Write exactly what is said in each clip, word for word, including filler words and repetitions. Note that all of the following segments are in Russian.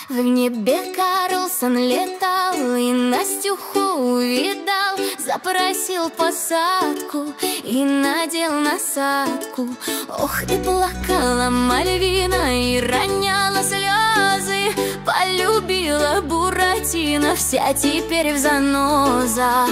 В небе Карлсон летал и Настюху увидал, запросил посадку и надел насадку. Ох, и плакала Мальвина и роняла слезы, полюбила Буратино, вся теперь в занозах.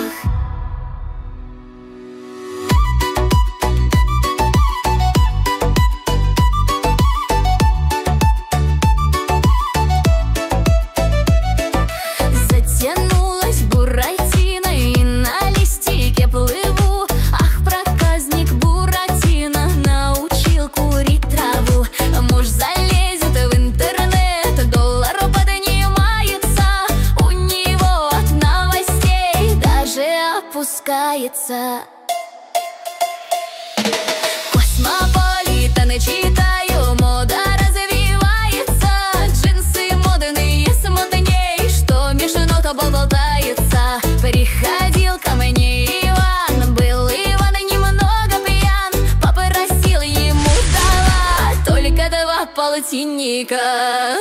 Космополитены читаю, мода развивается, джинсы модные с модней, что мешано, то болтается. Приходил ко мне Иван, был Иван немного пьян, попросил ему дала только два полтинника.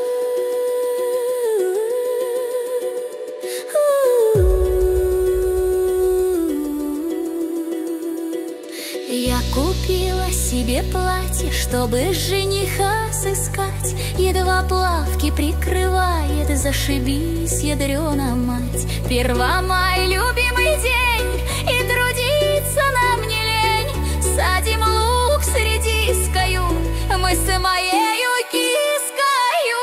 Я купила себе платье, чтобы жениха сыскать. Едва плавки прикрывает, зашибись, ядрёна мать. Первомай, любимый день, и трудиться нам не лень. Садим лук с редискою, мы с моею кискою.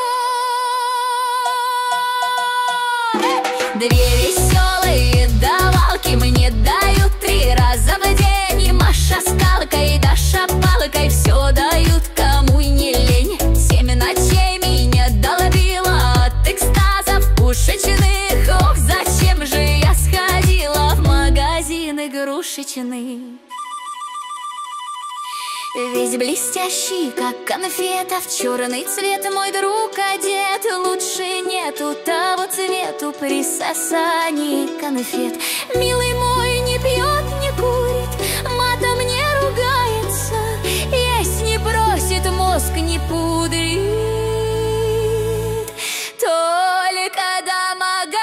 Две веселые давалки мне дают три раза в день. Маша скалкой, Даша палкой, все дают, кому и не лень. Семь ночей меня долбила от экстазов пушечных. Ох, зачем же я сходила в магазин игрушечный? Весь блестящий, как конфета, в черный цвет мой друг одет. Лучше нету того цвету при сосании конфет. Милый мой не пьет, не курит, матом не ругается, есть не просит, мозг не пудрит, только домогается.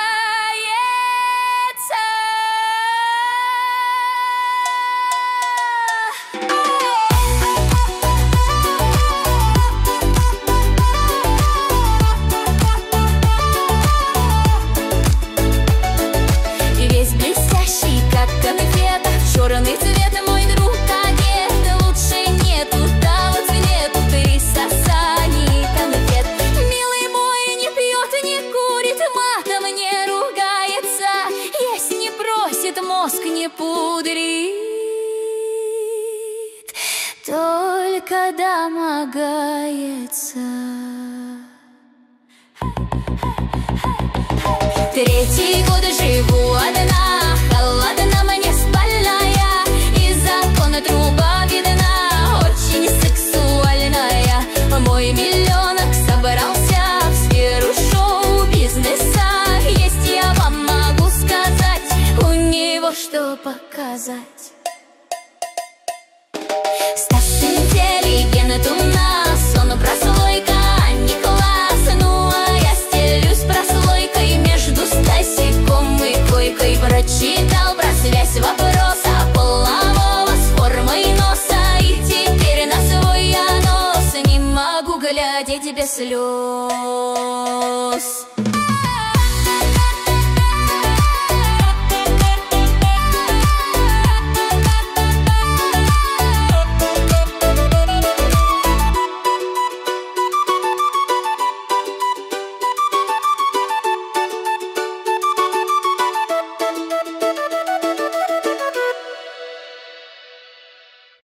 Весь блестящий, как конфета, в черный цвет мой друг одет. Лучше нету того цвету при сосании конфет. Милый мой не пьет, не курит, матом не ругается, есть не просит, мозг не пудрит, только домогается. Третий год живу одна, холодна мне спальная, и закона труба видна, очень сексуальная. Мой миллионок собрался в сферу шоу-бизнеса. Есть я вам могу сказать, у него что показать. Стас интеллигент у нас, он прослойка, не класс. Ну а я стелюсь прослойкой между Стасиком и койкой. Прочитал про связь вопроса полового с формой носа, и теперь на свой анос не могу глядеть без слез.